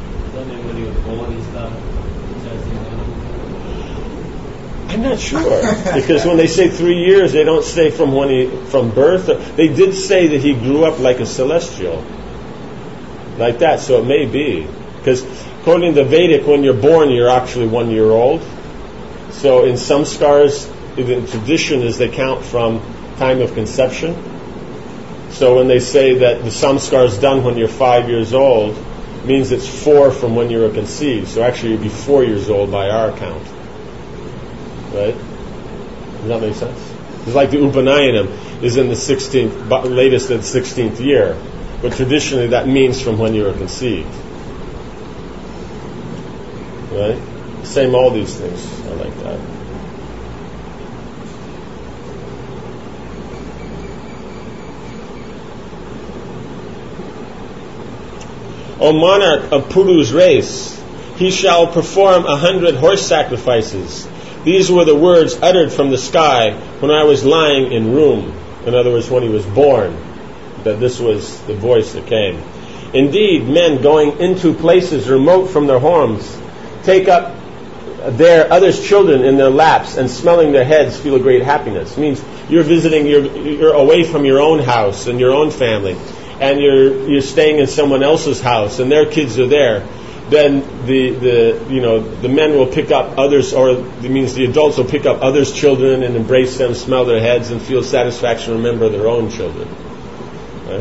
I'm not sure, because when they say 3 years, they don't say from birth. They did say that he grew up like a celestial, like that. So it may be, because according to Vedic, when you're born, you're actually 1 year old. So in some scars, the tradition is they count from time of conception. So when they say that the samskar is done when you're 5 years old, it means it's 4 from when you were conceived. So actually you'd be 4 years old by our count. Right? Does that make sense? It's like the Upanayanam is in the 16th, latest at the 16th year. But traditionally that means from when you were conceived. Right? Same all these things are like that. O monarch of Puru's race, he shall perform 100 horse sacrifices. These were the words uttered from the sky when I was lying in room. In other words, when he was born, that this was the voice that came. Indeed, men going into places remote from their homes take up their others' children in their laps, and smelling their heads feel a great happiness. It means you're visiting, you're away from your own house and your own family, and you're staying in someone else's house, and their kids are there. Then the men will pick up others, or it means the adults will pick up others' children and embrace them, smell their heads, and feel satisfaction, remember their own children. Right?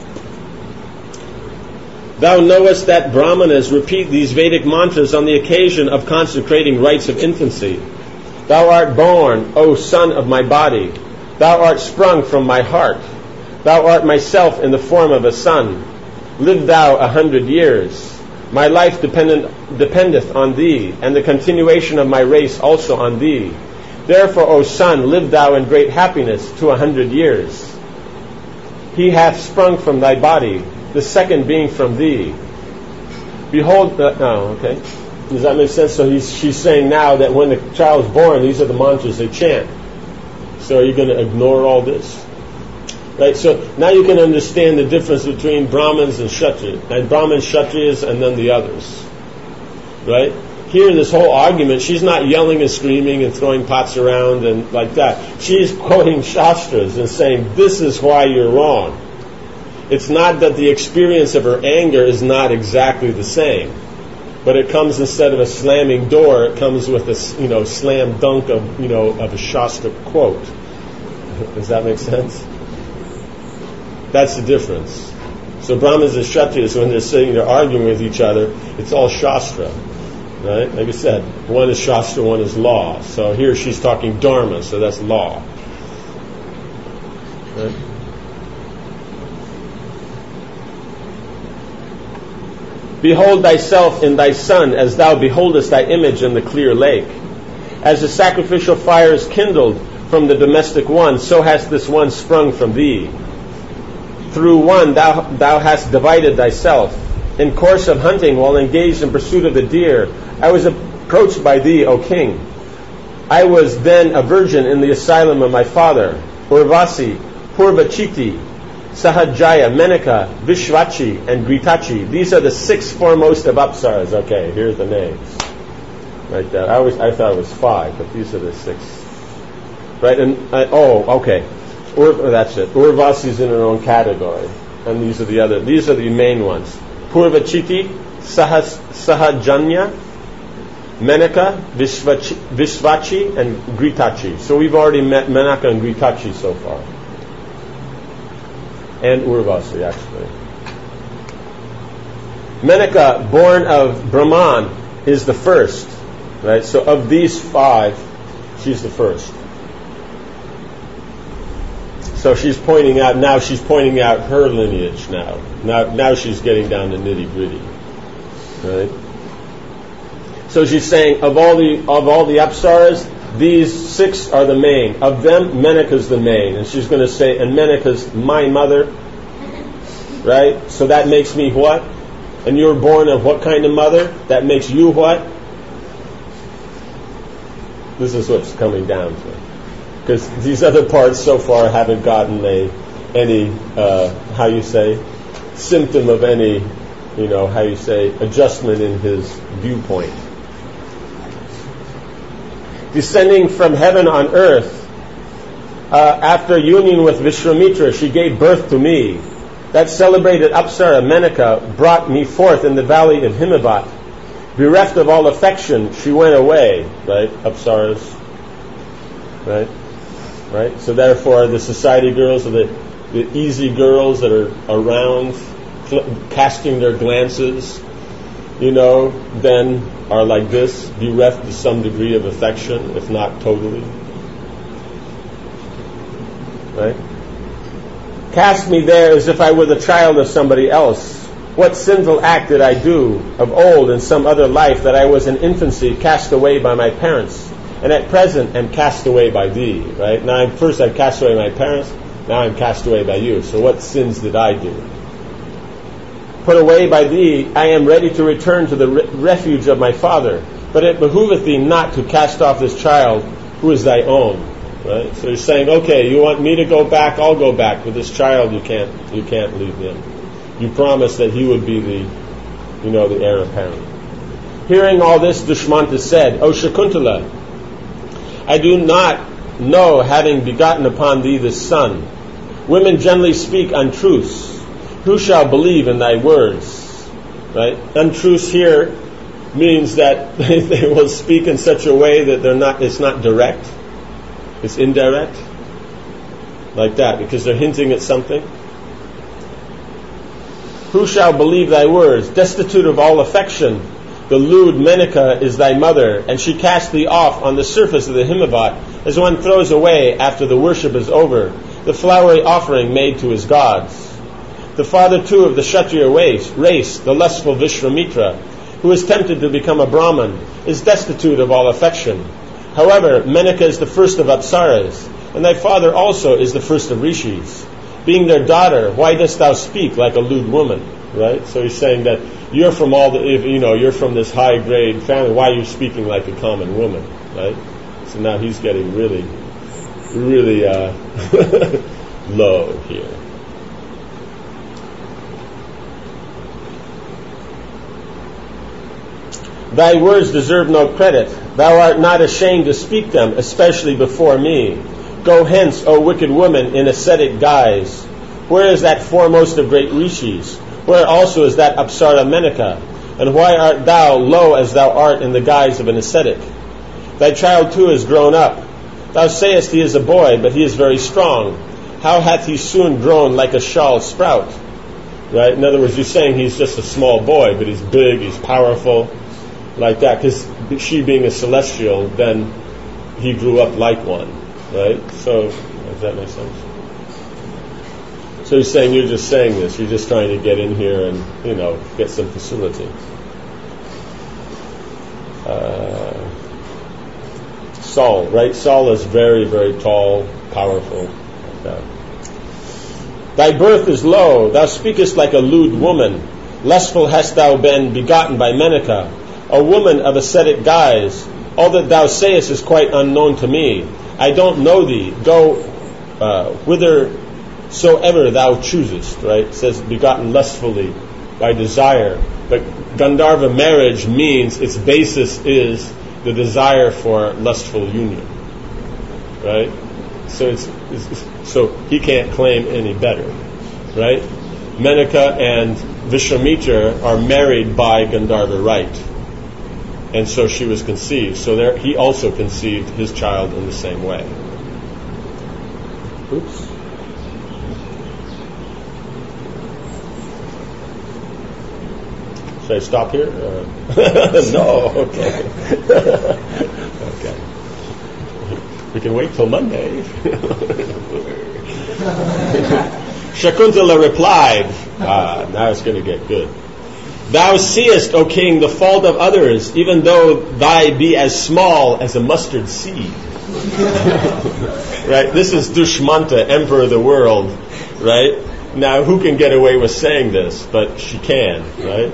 Thou knowest that Brahmanas repeat these Vedic mantras on the occasion of consecrating rites of infancy. Thou art born, O son of my body. Thou art sprung from my heart. Thou art myself in the form of a son. Live thou 100 years. My life dependeth on thee, and the continuation of my race also on thee. Therefore, O son, live thou in great happiness to 100 years. He hath sprung from thy body, the second being from thee. Behold, okay. Does that make sense? So she's saying now that when the child's born, these are the mantras they chant. So are you going to ignore all this? Right, so now you can understand the difference between Brahmins and Kshatriyas, and Brahmins, Kshatriyas, and then the others. Right? Here in this whole argument, she's not yelling and screaming and throwing pots around and like that. She's quoting Shastras and saying, this is why you're wrong. It's not that the experience of her anger is not exactly the same, but it comes instead of a slamming door, it comes with a slam dunk of a Shastra quote. Does that make sense? That's the difference. So Brahmanas and Kshatriyas, when they're sitting there arguing with each other, it's all Shastra. Right? Like I said, one is Shastra, one is law. So here she's talking Dharma, so that's law. Right? Behold thyself in thy son, as thou beholdest thy image in the clear lake. As the sacrificial fire is kindled from the domestic one, so has this one sprung from thee. Through one thou hast divided thyself. In course of hunting, while engaged in pursuit of the deer, I was approached by thee, O king. I was then a virgin in the asylum of my father. Urvasi, Purvachiti, Sahajaya, Menaka, Vishvachi, and Gritachi. These are the 6 foremost of Apsaras. Okay, here's the names. Right there. I thought it was 5, but these are the 6. Right? And okay. That's it. Urvasi is in her own category, and these are the other. These are the main ones: Purvachiti, Sahajanya, Menaka, Vishvachi, and Gritachi. So we've already met Menaka and Gritachi so far. And Urvasi, actually. Menaka, born of Brahman, is the first. Right? So of these 5, she's the first. So she's pointing out her lineage now. Now she's getting down to nitty-gritty. Right? So she's saying of all the Apsaras, these 6 are the main. Of them, Menaka's the main. And she's going to say, and Menaka's my mother. Right? So that makes me what? And you're born of what kind of mother? That makes you what? This is what's coming down to. Because these other parts so far haven't gotten any symptom of any, adjustment in his viewpoint. Descending from heaven on earth, after union with Vishwamitra, she gave birth to me. That celebrated Apsara, Menaka, brought me forth in the valley of Himavat. Bereft of all affection, she went away. Right? Apsaras. Right? Right? So therefore, the society girls are the easy girls that are around, casting their glances, then are like this, bereft to some degree of affection, if not totally. Right? Cast me there as if I were the child of somebody else. What sinful act did I do of old in some other life that I was in infancy cast away by my parents, and at present am cast away by thee? Right? Now, first I cast away my parents, now I'm cast away by you. So what sins did I do? Put away by thee, I am ready to return to the refuge of my father. But it behooveth thee not to cast off this child who is thy own. Right? So he's saying, okay, you want me to go back, I'll go back. But this child, you can't leave him. You promised that he would be the heir apparent. Hearing all this, Dushmanta said, O Shakuntala, I do not know, having begotten upon thee this son. Women generally speak untruths. Who shall believe in thy words? Right? Untruths here means that they will speak in such a way that it's not direct. It's indirect. Like that, because they're hinting at something. Who shall believe thy words? Destitute of all affection, the lewd Menaka is thy mother, and she cast thee off on the surface of the Himavat, as one throws away, after the worship is over, the flowery offering made to his gods. The father too of the Kshatriya race, the lustful Vishwamitra, who is tempted to become a Brahman, is destitute of all affection. However, Menaka is the first of Apsaras, and thy father also is the first of Rishis. Being their daughter, why dost thou speak like a lewd woman? Right? So he's saying that you're from you're from this high grade family. Why are you speaking like a common woman? Right? So now he's getting really, really low here. Thy words deserve no credit. Thou art not ashamed to speak them, especially before me. Go hence, O wicked woman, in ascetic guise. Where is that foremost of great rishis? Where also is that Apsara Menaka? And why art thou low as thou art in the guise of an ascetic? Thy child too is grown up. Thou sayest he is a boy, but he is very strong. How hath he soon grown like a shawl sprout? right? In other words, you're saying he's just a small boy, but he's big, he's powerful, like that. Because she being a celestial, then he grew up like one, right? So, does that make sense? So he's saying you're just saying this. You're just trying to get in here and, get some facility. Saul, right? Saul is very, very tall, powerful. Like that. Thy birth is low. Thou speakest like a lewd woman. Lustful hast thou been begotten by Menaka, a woman of ascetic guise. All that thou sayest is quite unknown to me. I don't know thee. Go whithersoever thou choosest, right? It says begotten lustfully by desire. But Gandharva marriage means its basis is the desire for lustful union, right? So so he can't claim any better, right? Menaka and Vishwamitra are married by Gandharva right. And so she was conceived. So he also conceived his child in the same way. Oops. Should I stop here? No, okay. Okay. We can wait till Monday. Shakuntala replied, now it's going to get good. Thou seest, O king, the fault of others, even though thy be as small as a mustard seed. Right? This is Dushmanta, emperor of the world. Right? Now, who can get away with saying this? But she can. Right?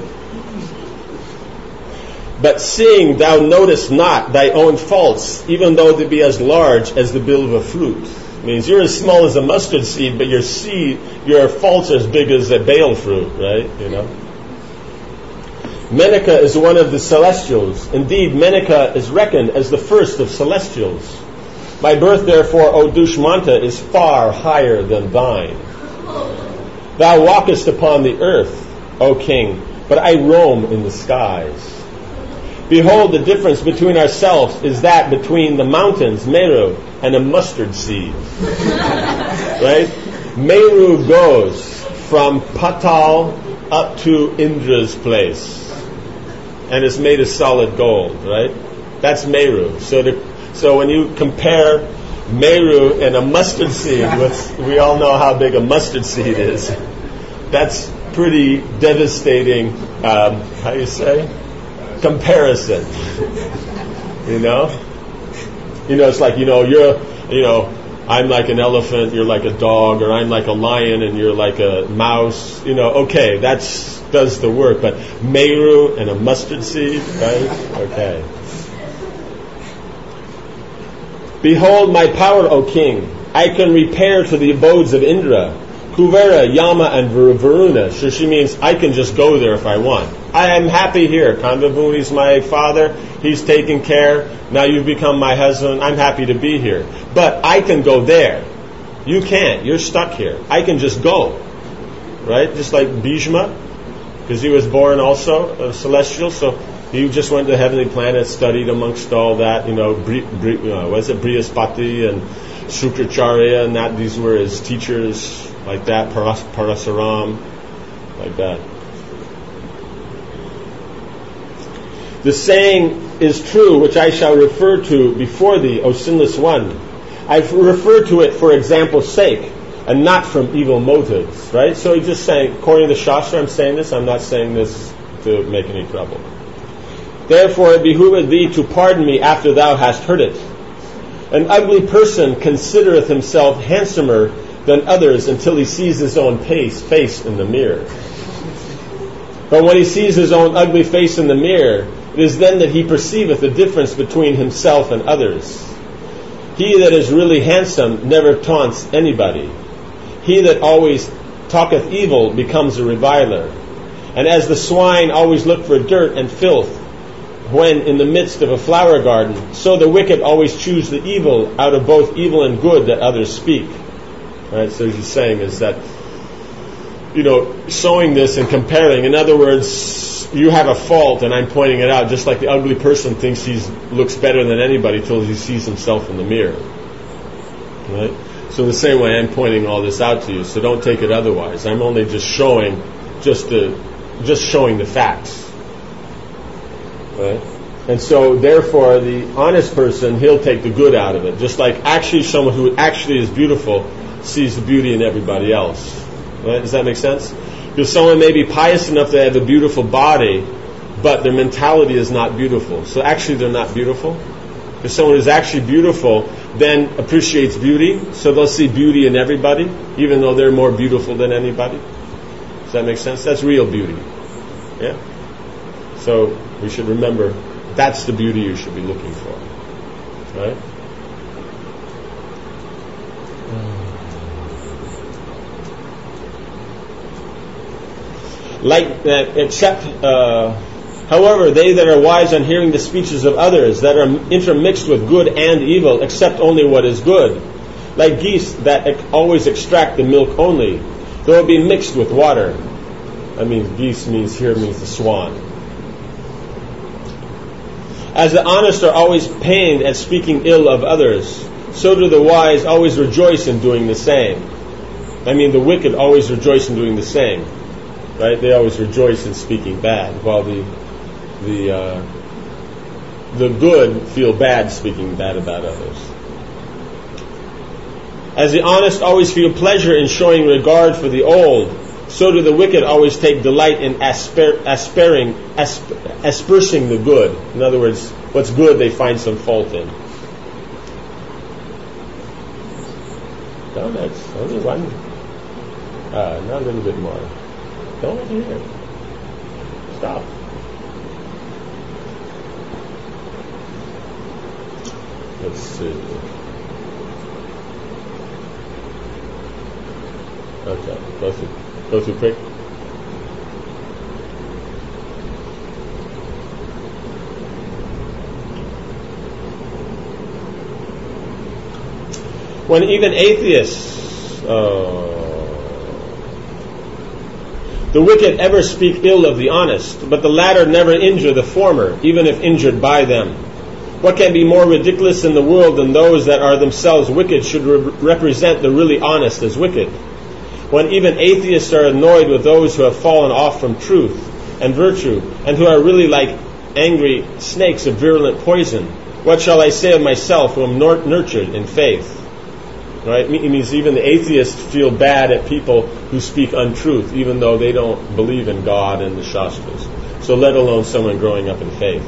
But seeing thou notice not thy own faults, even though they be as large as the bill of a fruit. Means you're as small as a mustard seed, but your faults are as big as a bale fruit, right? Menaka is one of the celestials. Indeed, Menaka is reckoned as the first of celestials. My birth, therefore, O Dushmanta, is far higher than thine. Thou walkest upon the earth, O king, but I roam in the skies. Behold, the difference between ourselves is that between the mountains, Meru, and a mustard seed. Right? Meru goes from Patal up to Indra's place. And it's made of solid gold, right? That's Meru. So when you compare Meru and a mustard seed, we all know how big a mustard seed is. That's pretty devastating, how you say? Comparison. It's like, I'm like an elephant, you're like a dog, or I'm like a lion and you're like a mouse. Okay, that's does the work, but Meru and a mustard seed, right? Okay. Behold my power, O king. I can repair to the abodes of Indra, Kuvera, Yama, and Varuna. So she means I can just go there if I want. I am happy here. Kandavuni's my father. He's taking care. Now you've become my husband. I'm happy to be here. But I can go there. You can't. You're stuck here. I can just go. Right? Just like Bhishma, because he was born also a celestial. So he just went to the heavenly planet, studied amongst all that. Brihaspati and Sukracharya, and that these were his teachers, like that. Parasaram, like that. The saying is true, which I shall refer to before thee, O sinless one. I refer to it for example's sake, and not from evil motives. Right? So he's just saying, according to the Shastra, I'm saying this. I'm not saying this to make any trouble. Therefore, it behooveth thee to pardon me after thou hast heard it. An ugly person considereth himself handsomer than others until he sees his own face in the mirror. But when he sees his own ugly face in the mirror, it is then that he perceiveth the difference between himself and others. He that is really handsome never taunts anybody. He that always talketh evil becomes a reviler. And as the swine always look for dirt and filth when in the midst of a flower garden, so the wicked always choose the evil out of both evil and good that others speak. Right? So he's saying is that, showing this and comparing. In other words, you have a fault and I'm pointing it out, just like the ugly person thinks he looks better than anybody till he sees himself in the mirror. Right? So the same way I'm pointing all this out to you, so don't take it otherwise. I'm only just showing just showing the facts. Right? And so, therefore, the honest person, he'll take the good out of it. Just like actually someone who actually is beautiful sees the beauty in everybody else. Right? Does that make sense? Because someone may be pious enough to have a beautiful body, but their mentality is not beautiful. So actually they're not beautiful. Because someone who's actually beautiful then appreciates beauty, so they'll see beauty in everybody, even though they're more beautiful than anybody. Does that make sense? That's real beauty. Yeah? So we should remember that's the beauty you should be looking for. Right? However, they that are wise on hearing the speeches of others, that are intermixed with good and evil, accept only what is good, like geese that always extract the milk only, though it be mixed with water. I mean, geese means the swan. As the honest are always pained at speaking ill of others, so do the wise always rejoice in doing the same. I mean, the wicked always rejoice in doing the same. Right? They always rejoice in speaking bad, while the good feel bad speaking bad about others. As the honest always feel pleasure in showing regard for the old, so do the wicked always take delight in aspersing the good. In other words, what's good they find some fault in. No, that's only one. Not a little bit more. Don't let me hear. Stop. Let's see. Okay, go through quick. When even atheists, the wicked ever speak ill of the honest, but the latter never injure the former, even if injured by them. What can be more ridiculous in the world than those that are themselves wicked should represent the really honest as wicked? When even atheists are annoyed with those who have fallen off from truth and virtue, and who are really like angry snakes of virulent poison, what shall I say of myself who am nurtured in faith? Right? It means even the atheists feel bad at people who speak untruth, even though they don't believe in God and the Shastras. So let alone someone growing up in faith.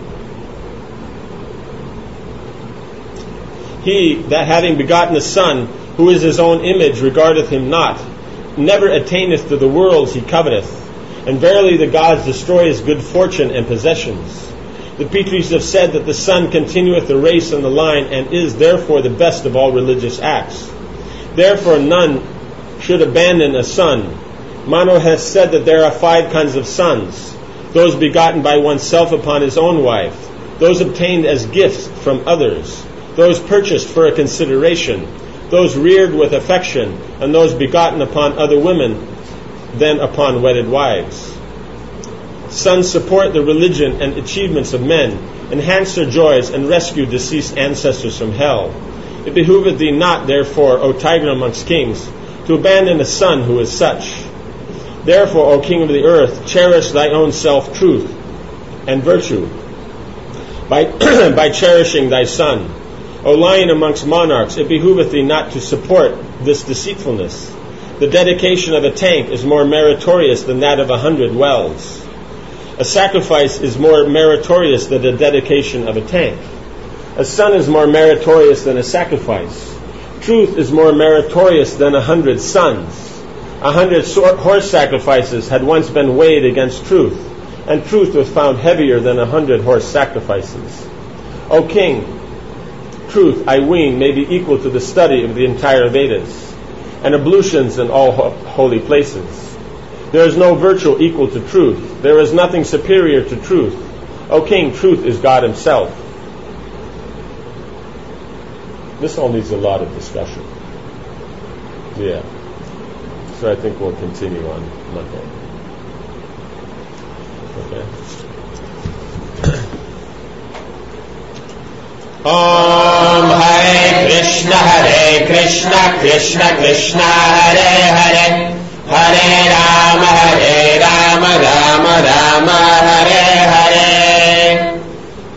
He that having begotten a son, who is his own image, regardeth him not, never attaineth to the worlds he coveteth. And verily the gods destroy his good fortune and possessions. The Pitris have said that the son continueth the race and the line, and is therefore the best of all religious acts. Therefore none should abandon a son. Mano has said that there are 5 kinds of sons: those begotten by oneself upon his own wife, those obtained as gifts from others, those purchased for a consideration, those reared with affection, and those begotten upon other women than upon wedded wives. Sons support the religion and achievements of men, enhance their joys, and rescue deceased ancestors from hell. It behoveth thee not, therefore, O tiger amongst kings, to abandon a son who is such. Therefore, O king of the earth, cherish thy own self-truth and virtue by cherishing thy son. O lion amongst monarchs, it behoveth thee not to support this deceitfulness. The dedication of a tank is more meritorious than that of 100 wells. A sacrifice is more meritorious than the dedication of a tank. A son is more meritorious than a sacrifice. Truth is more meritorious than 100 sons. 100 horse sacrifices had once been weighed against truth, and truth was found heavier than 100 horse sacrifices. O king, truth, I ween, may be equal to the study of the entire Vedas, and ablutions in all holy places. There is no virtue equal to truth. There is nothing superior to truth. O king, truth is God himself. This all needs a lot of discussion. Yeah. So I think we'll continue on Monday. Okay. Om Hare Krishna Krishna Krishna Hare Hare Hare Rama, Rama Rama, Hare